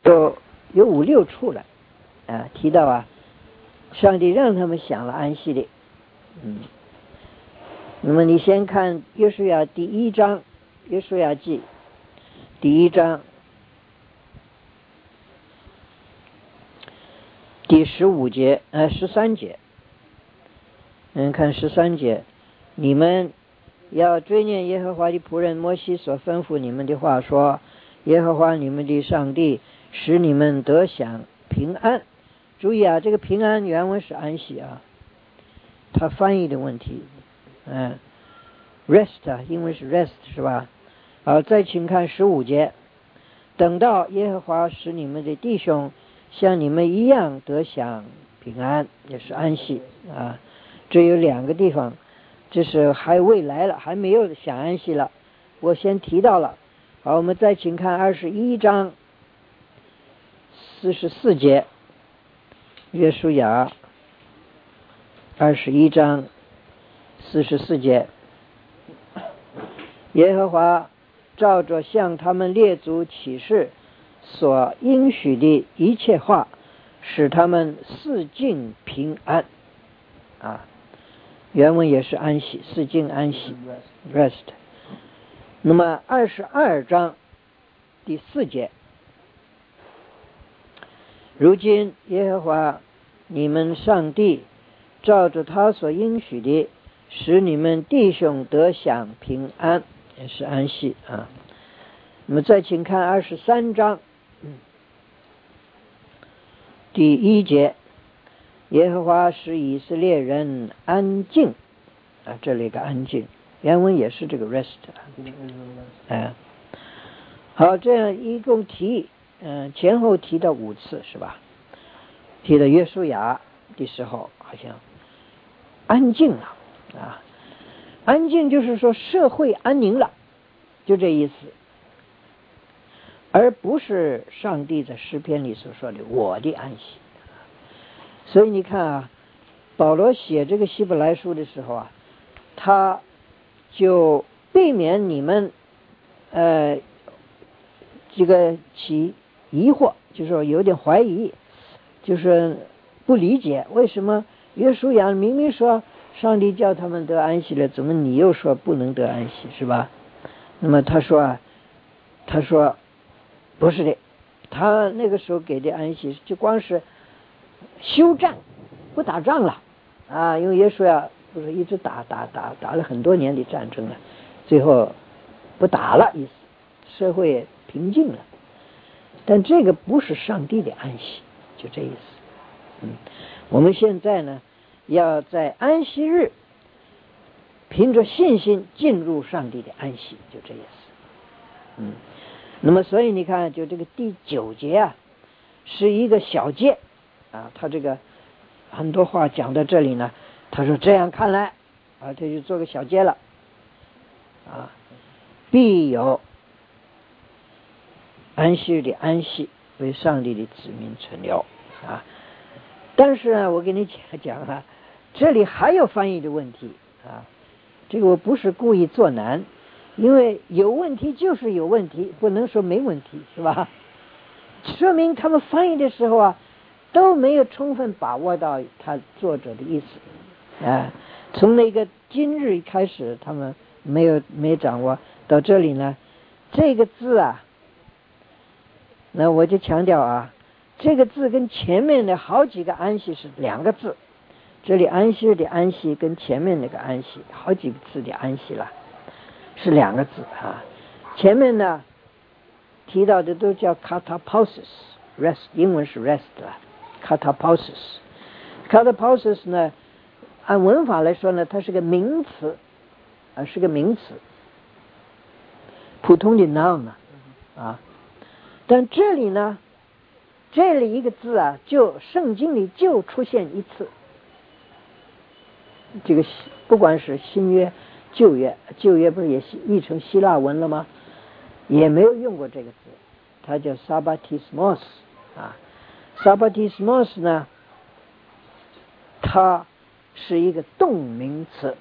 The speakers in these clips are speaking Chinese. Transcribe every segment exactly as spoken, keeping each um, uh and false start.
有有五六处了啊，提到啊，上帝让他们享了安息的。嗯，那么你先看约书亚第一章，约书亚记第一章第十五节呃十三节，嗯，看十三节，你们要追念耶和华的仆人摩西所吩咐你们的话，说耶和华你们的上帝使你们得享平安。注意啊，这个平安原文是安息啊，他翻译的问题。嗯 ，rest 啊，英文是 rest 是吧？好，再请看十五节，等到耶和华使你们的弟兄像你们一样得享平安，也是安息啊。这有两个地方，这是还未来了，还没有享安息了，我先提到了。好，我们再请看二十一章四十四节，约书亚二十一章四十四节，耶和华照着向他们列祖起誓所应许的一切话，使他们四境平安啊，原文也是安息，四境安息 rest。 那么二十二章第四节，如今耶和华你们上帝照着他所应许的使你们弟兄得享平安，也是安息啊。那么再请看二十三章、嗯、第一节，耶和华使以色列人安静啊，这里个安静原文也是这个 rest 啊。好，这样一共提嗯、呃、前后提到五次是吧？提到约书亚的时候好像安静了啊，安静就是说社会安宁了，就这意思，而不是上帝在诗篇里所说的我的安息。所以你看啊，保罗写这个希伯来书的时候啊，他就避免你们呃这个起疑惑，就是说有点怀疑，就是不理解为什么约书亚明明说上帝叫他们得安息了，怎么你又说不能得安息，是吧？那么他说啊，他说不是的，他那个时候给的安息就光是休战，不打仗了啊，因为约书亚不是一直打打打打了很多年的战争了，最后不打了，意思社会平静了。但这个不是上帝的安息，就这意思。嗯，我们现在呢要在安息日凭着信心进入上帝的安息，就这意思。嗯，那么所以你看，就这个第九节啊，是一个小节啊，他这个很多话讲到这里呢，他说这样看来啊，这就做个小节了啊，必有安息日的安息为上帝的子民存留啊。但是呢，我给你讲讲啊，这里还有翻译的问题啊，这个我不是故意做难，因为有问题就是有问题，不能说没问题，是吧？说明他们翻译的时候啊，都没有充分把握到他作者的意思啊。从那个今日开始，他们没有没掌握到这里呢，这个字啊，那我就强调啊，这个字跟前面的好几个安息是两个字，这里安息日的安息跟前面那个安息好几个字的安息了，是两个字啊。前面呢提到的都叫 catapausis rest， 英文是 rest 了 catapausis catapausis 呢按文法来说呢，它是个名词啊，是个名词，普通的 noun 啊。但这里呢，这里一个字啊，就圣经里就出现一次，这个不管是新约旧约，旧约不是也译成希腊文了吗？也没有用过这个字，它叫 sabbatismos 啊。sabbatismos 呢，它是一个动名词，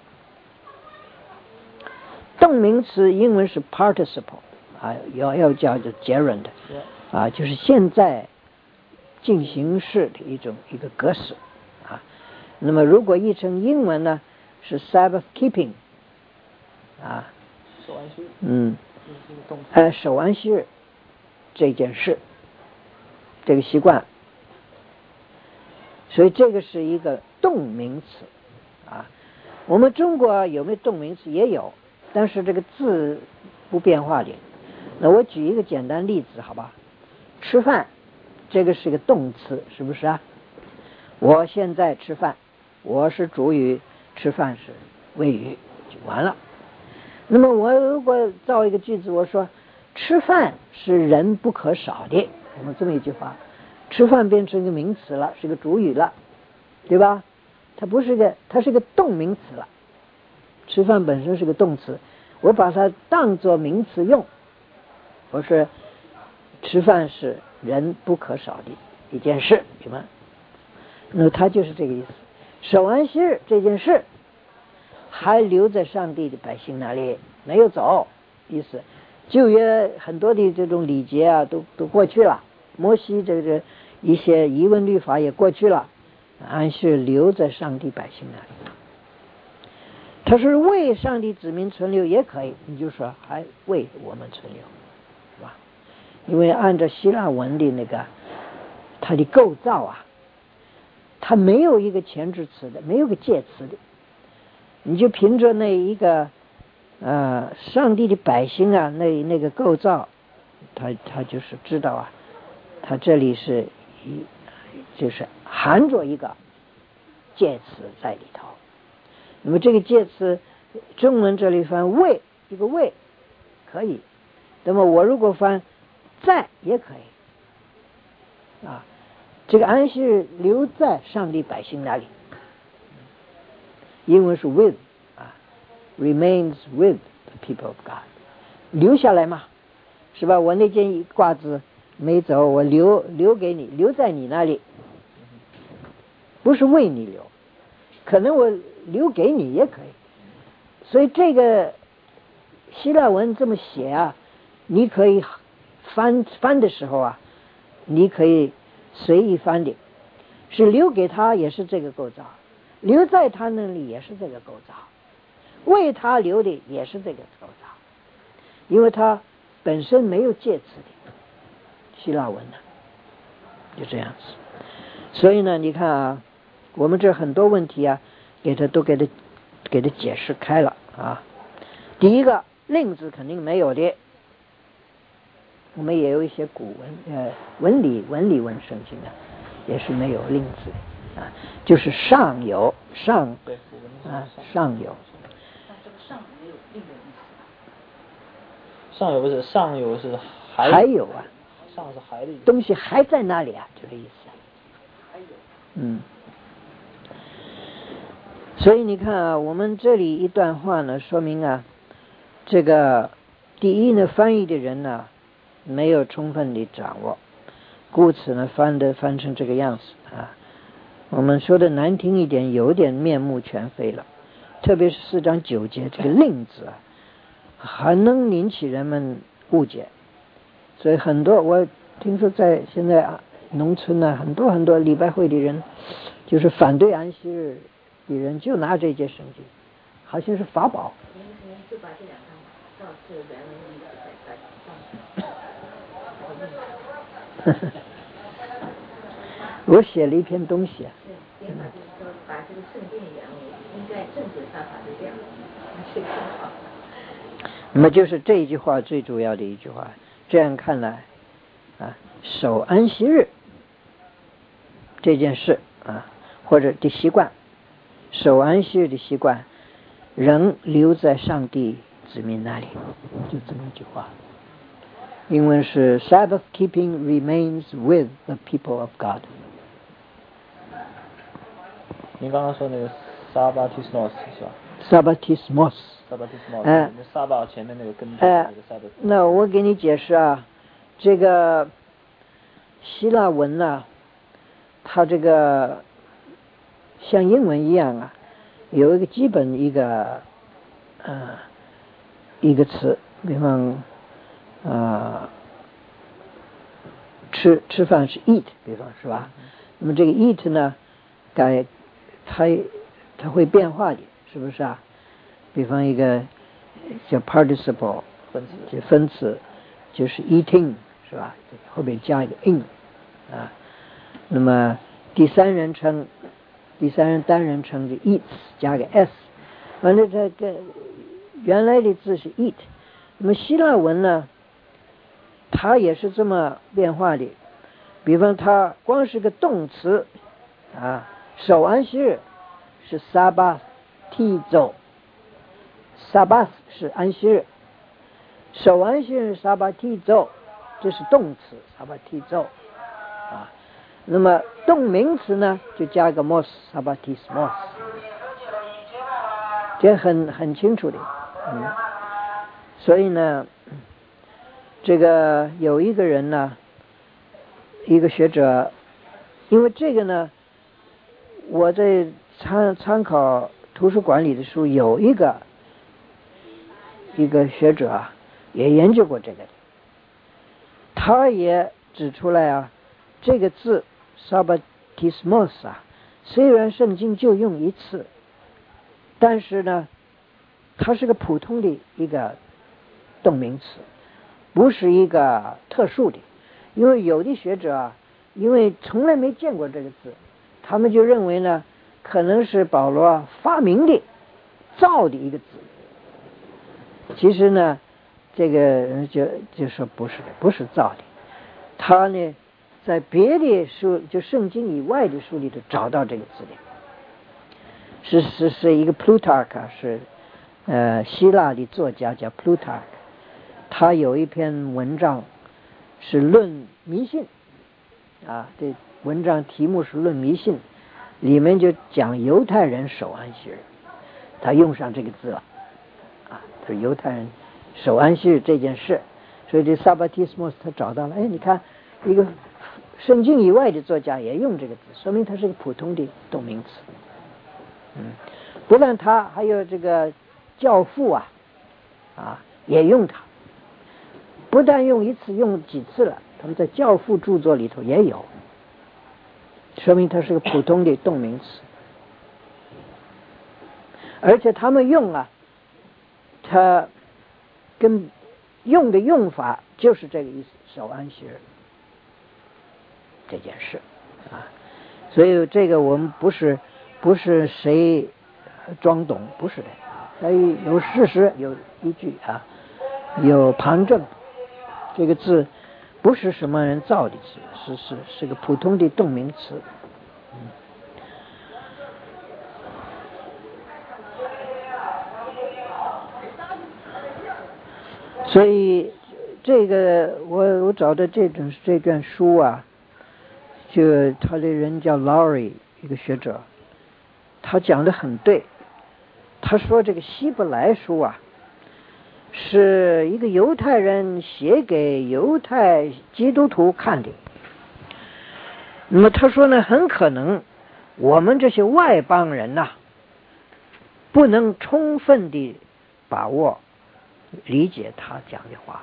动名词英文是 participle 啊，要要叫做 gerund 啊，就是现在进行式的一种一个格式啊。那么如果译成英文呢，是 Sabbath keeping 啊， 守安息日， 嗯，呃，守安息日这件事，这个习惯，所以这个是一个动名词啊。我们中国有没有动名词？也有，但是这个字不变化的。那我举一个简单例子，好吧？吃饭，这个是个动词，是不是啊？我现在吃饭，我是主语，吃饭是谓语，就完了。那么我如果造一个句子，我说吃饭是人不可少的，我们这么一句话，吃饭变成一个名词了，是个主语了，对吧？它不是个，它是个动名词了。吃饭本身是个动词，我把它当作名词用，我说吃饭是人不可少的一件事，什么？那它就是这个意思。守安息日这件事还留在上帝的百姓那里，没有走，意思旧约很多的这种礼节啊，都都过去了，摩西这个一些疑问律法也过去了，安息日留在上帝百姓那里。他是为上帝子民存留也可以，你就说还为我们存留，是吧？因为按照希腊文的那个它的构造啊，它没有一个前置词的，没有个介词的，你就凭着那一个呃上帝的百姓啊，那那个构造，他他就是知道啊，他这里是一就是含着一个介词在里头。那么这个介词中文这里翻为，一个为可以，那么我如果翻在也可以啊。这个安息日留在上帝百姓那里，英文是 with 啊 remains with the people of God， 留下来嘛，是吧？我那件褂子没走，我留留给你，留在你那里，不是为你留，可能我留给你也可以。所以这个希腊文这么写啊，你可以翻翻的时候啊，你可以随意翻的，是留给他也是这个构造，留在他那里也是这个构造，为他留的也是这个构造，因为他本身没有介词的希腊文呢，就这样子。所以呢，你看啊，我们这很多问题啊，给他都给他给他解释开了啊。第一个令字肯定没有的，我们也有一些古文呃文理文理文圣经啊，也是没有令字的啊，就是上有上啊上有。 上没有令的意思。上有不是上有是还还有啊， 上是还的意思， 东西还在那里啊，这个意思。 还有。 嗯。所以你看啊，我们这里一段话呢，说明啊，这个第一呢，翻译的人呢没有充分的掌握，故此呢翻的翻成这个样子啊。我们说的难听一点，有点面目全非了。特别是四章九节这个令字啊，很能引起人们误解。所以很多我听说在现在啊农村呢、啊，很多很多礼拜会的人，就是反对安息日的人，就拿这节圣经，好像是法宝。 就把这两张照字原文意思再再我写了一篇东西啊。 对，编法就是说把这个圣经原文应该正确翻法是这样，那是更好。 那么就是这一句话最主要的一句话。这样看来啊，守安息日这件事啊，或者的习惯，守安息日的习惯仍留在上帝子民那里，就这么一句话。英文是 Sabbath keeping remains with the people of God。 您刚刚说那个 Sabbatismos 是吧？ Sabbatismos Sabbatismos， 哎， 沙巴前面那个根据哎， 那个 Sabbath。 那我给你解释啊，这个希腊文呢、啊，它这个像英文一样啊，有一个基本一个呃一个词，比方呃吃吃饭是 eat， 比方是吧？那么这个 eat 呢，改它它会变化的，是不是啊？比方一个叫 participle 分词， 就分词就是 eating 是吧？后面加一个 in 啊。那么第三人称，第三人单人称就 eats 加个 s， 反正这个原来的字是 eat。那么希腊文呢，它也是这么变化的。比方它光是个动词啊，守安息日是 sabbatizo， sabbath 是安息日，守安息日 sabbatizo， 这是动词 sabbatizo 啊。那么动名词呢，就加个 mos sabbatismos， 这很很清楚的。嗯，所以呢，这个有一个人呢，一个学者，因为这个呢，我在参参考图书馆里的书，有一个一个学者啊，也研究过这个的，他也指出来啊，这个字 sabbatismos 啊，虽然圣经就用一次，但是呢，它是个普通的一个动名词，不是一个特殊的。因为有的学者啊，因为从来没见过这个字，他们就认为呢，可能是保罗发明的、造的一个字。其实呢，这个人就就说不是的，不是造的。他呢，在别的书，就圣经以外的书里头找到这个字的，是是是一个 Plutarch， 是呃希腊的作家叫 Plutarch， 他有一篇文章是论迷信啊，这文章题目是论迷信，里面就讲犹太人守安息日，他用上这个字了啊，就是犹太人守安息日这件事，所以这 Sabbatismos 他找到了，哎，你看一个圣经以外的作家也用这个字，说明它是个普通的动名词。嗯，不但他，还有这个教父啊啊也用它。不但用一次，用几次了，他们在教父著作里头也有，说明它是个普通的动名词。而且他们用啊，它跟用的用法就是这个意思，守安息日这件事啊。所以这个我们不是不是谁装懂，不是的，所以有事实，有依据啊，有旁证。这个字不是什么人造的字，是是是个普通的动名词。嗯，所以这个我我找的这种这卷书啊，就他的人叫 Lowry， 一个学者，他讲的很对。他说这个希伯来书啊，是一个犹太人写给犹太基督徒看的。那么他说呢，很可能我们这些外邦人呐、啊，不能充分的把握理解他讲的话。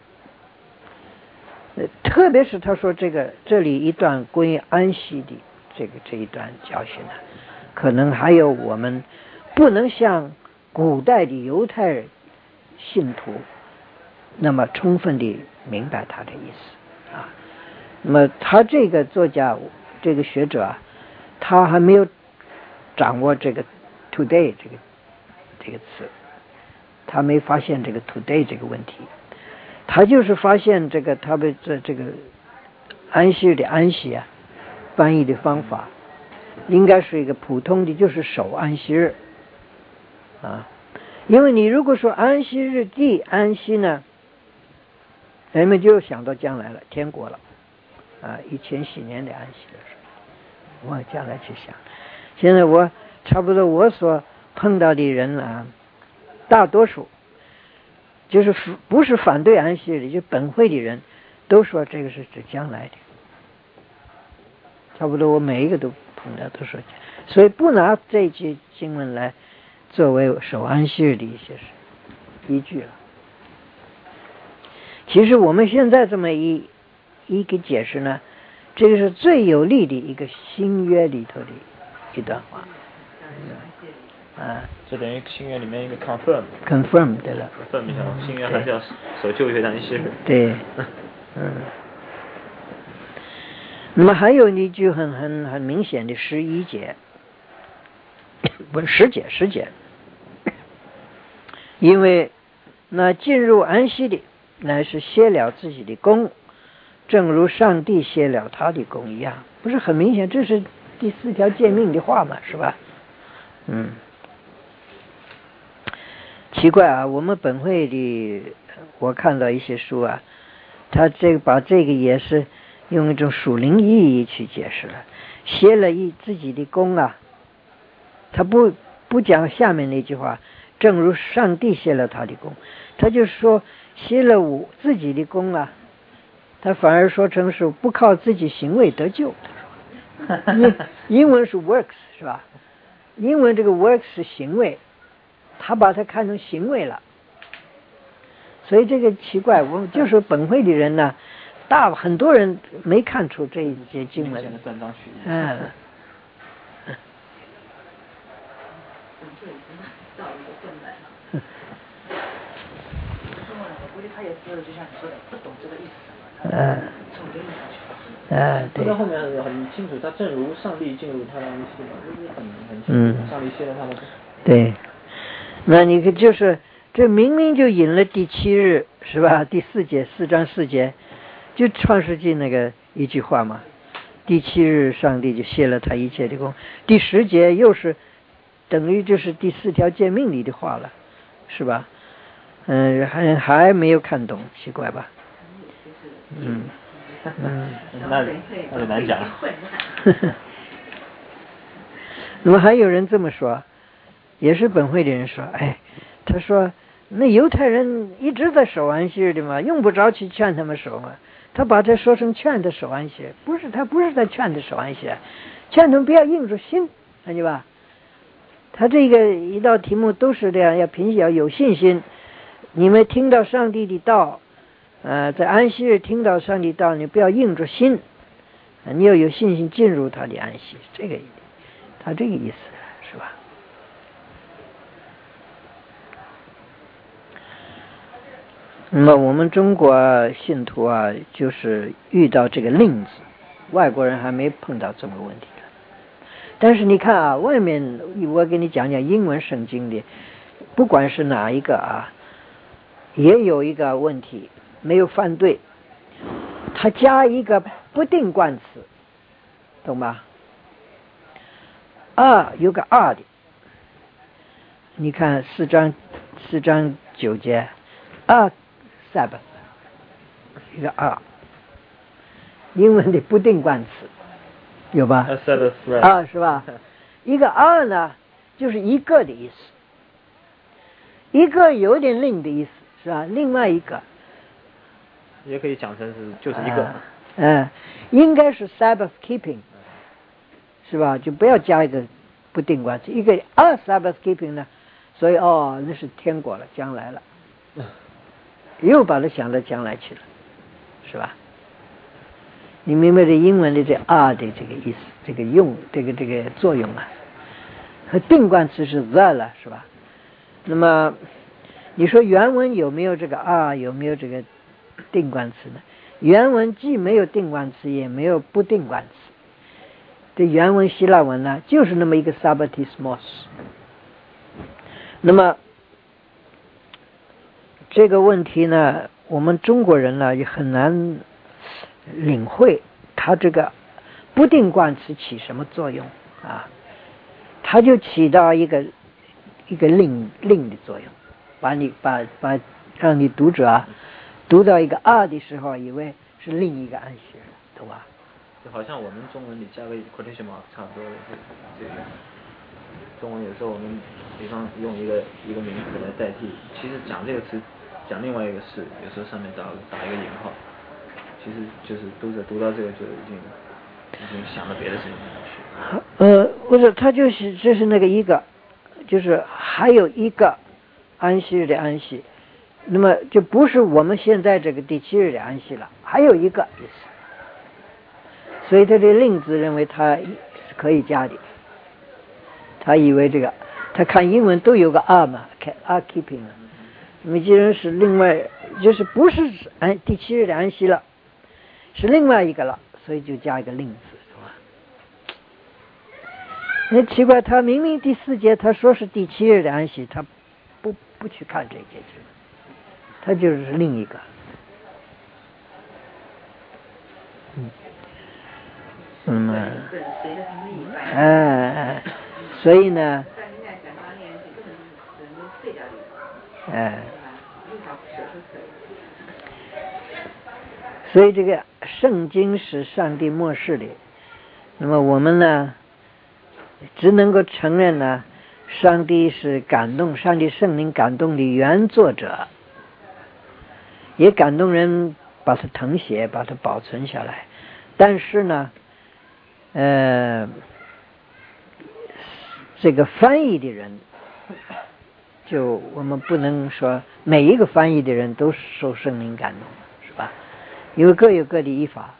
特别是他说这个这里一段关于安息的这个这一段教训呢，可能还有我们不能像古代的犹太人信徒那么充分地明白他的意思啊。那么他这个作家这个学者啊，他还没有掌握这个 today 这个这个词，他没发现这个 today 这个问题，他就是发现这个他的这这个安息日的安息啊，翻译的方法应该是一个普通的，就是守安息日啊。因为你如果说安息日地安息呢，人们就想到将来了，天国了啊，一千禧年的安息的时候，往将来去想。现在我差不多我所碰到的人啊，大多数就是不是反对安息日的，就本会的人都说这个是指将来的，差不多我每一个都碰到都说，所以不拿这句经文来作为守安息日的一些依据了。其实我们现在这么一一个解释呢，这个是最有力的一个新约里头的一段话。啊， 这等于新约里面一个 confirm confirm 对了 confirm 一下，新约还是要守旧约安息日。 对，嗯。那么还有一句很很很明显的十一节，不是十节十节，因为那进入安息的乃是歇了自己的功，正如上帝歇了他的功一样，不是很明显？这是第四条诫命的话嘛，是吧？嗯。奇怪啊，我们本会的，我看到一些书啊，他这个把这个也是用一种属灵意义去解释了，歇了一自己的功啊，他不不讲下面那句话，正如上帝歇了他的功，他就说歇了我自己的功啊，他反而说成是不靠自己行为得救。英文是 works 是吧？英文这个 works 是行为，他把它看成行为了，所以这个奇怪，我们就是本会的人呢，大很多人没看出这一节经文。嗯。 我觉得他也是就像你说的，不懂这个意思。 嗯。 从这个意思去。 嗯，对。 到后面很清楚，他正如上帝进入他的安息嘛，就是很很清楚，上帝歇了他的。 对。那你看，就是这明明就引了第七日是吧？第四节四章四节，就创世纪那个一句话嘛。第七日上帝就歇了他一切的功。第十节又是等于就是第四条诫命里的话了，是吧？嗯，还还没有看懂，奇怪吧？嗯嗯， 那那就难讲了。 那么还有人这么说。也是本会的人说，哎，他说那犹太人一直在守安息日的嘛，用不着去劝他们守嘛。他把这说成劝他守安息日，不是他不是在劝他守安息日，劝他们不要硬着心，看见吧？他这个一道题目都是这样，要凭要有信心。你们听到上帝的道，呃，在安息日听到上帝道，你不要硬着心，你要有信心进入他的安息，这个他这个意思是吧？那么我们中国信徒啊，就是遇到这个令字，外国人还没碰到这么问题的。但是你看啊，外面我给你讲讲英文圣经的，不管是哪一个啊，也有一个问题，没有犯对，他加一个不定冠词，懂吗？啊，有个啊的，你看四章四章九节啊。Sabbath 一个二，英文的不定冠词有吧？啊，是吧？一个二呢，就是一个的意思，一个有点另的意思，是吧？另外一个也可以讲成是就是一个， 嗯、呃，应该是 Sabbath keeping， 是吧？就不要加一个不定冠词，一个二 Sabbath keeping 呢，所以哦，那是天国了，将来了。又把它想到将来去了，是吧？你明白这英文的这啊的这个意思，这个用这个这个作用啊？和定冠词是 the 了，是吧？那么你说原文有没有这个啊？有没有这个定冠词呢？原文既没有定冠词，也没有不定冠词。这原文希腊文呢，就是那么一个 sabbatismos。那么这个问题呢，我们中国人呢也很难领会它这个不定冠词起什么作用啊？它就起到一个一个令令的作用，把你把把让你读者啊读到一个啊的时候，以为是另一个暗示，懂吧？ 就好像我们中文里加个 quotation mark 差不多的这个。中文有时候我们比方用一个一个名词来代替，其实讲这个词讲另外一个事，有时候上面打打一个引号，其实就是读者读到这个就已经已经想到别的事情去。 呃，不是，他就是这是那个一个，就是还有一个安息日的安息，那么就不是我们现在这个第七日的安息了，还有一个意思。 所以他这令字认为他是可以加的。他以为这个，他看英文都有个 are 嘛 ，are keeping 了。那么既然是另外，就是不是安第七日的安息了，是另外一个了，所以就加一个令字，是吧？那奇怪，他明明第四节他说是第七日的安息，他不不去看这一节经，他就是另一个。嗯，嗯，哎、呃，所以呢，哎、呃，所以这个圣经是上帝默示的，那么我们呢，只能够承认呢，上帝是感动，上帝圣灵感动的原作者，也感动人把它誊写，把它保存下来。但是呢，呃，这个翻译的人，就我们不能说每一个翻译的人都受圣灵感动，是吧？因为各有各的译法。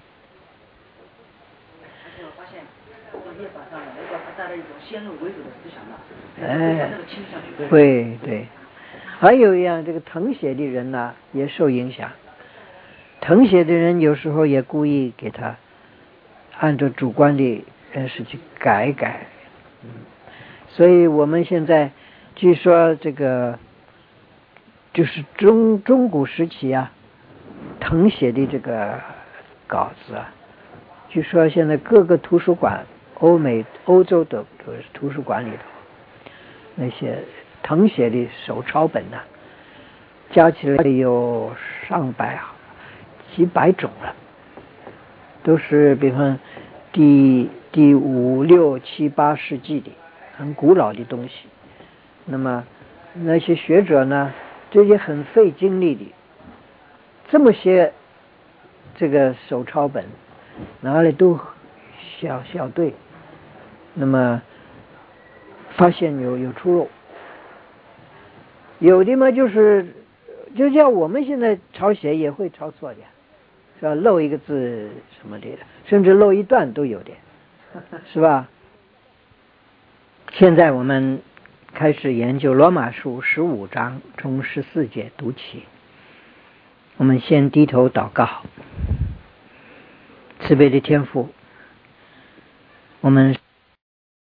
而且我发现，这页法上来说，它带了一种先入为主的思想了， 哎， 那个倾向去对对。还有一样，这个誊写的人呢，也受影响。誊写的人有时候也故意给他按照主观的认识去改改，嗯，所以我们现在据说这个就是中中古时期啊，誊写的这个稿子啊，据说现在各个图书馆，欧美、欧洲的都是图书馆里头那些誊写的手抄本呢、啊，加起来有上百啊。几百种了，都是比方第第五六七八世纪的很古老的东西。那么那些学者呢，这些很费精力的，这么些这个手抄本拿来都校校对，那么发现有有出入，有的嘛就是就像我们现在抄写也会抄错的。是吧？漏一个字什么的，甚至漏一段都有的，是吧？现在我们开始研究罗马书十五章从十四节读起。我们先低头祷告。慈悲的天父，我们